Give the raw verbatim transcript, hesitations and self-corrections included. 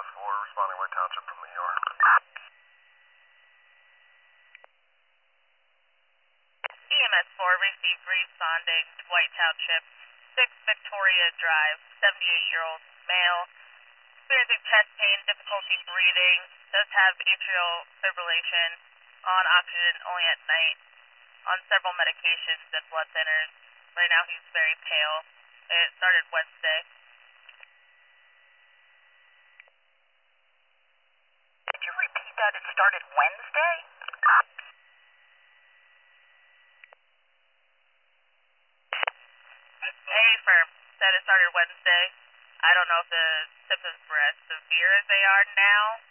four, responding White Township from the E R. E M S four, received responding White Township, six Victoria Drive, seventy-eight-year-old male, experiencing chest pain, difficulty breathing, does have atrial fibrillation, on oxygen only at night, on several medications and blood thinners. Right now he's very pale. It started Wednesday. Did you repeat that? It started Wednesday? A firm said it started Wednesday. I don't know if the symptoms were as severe as they are now.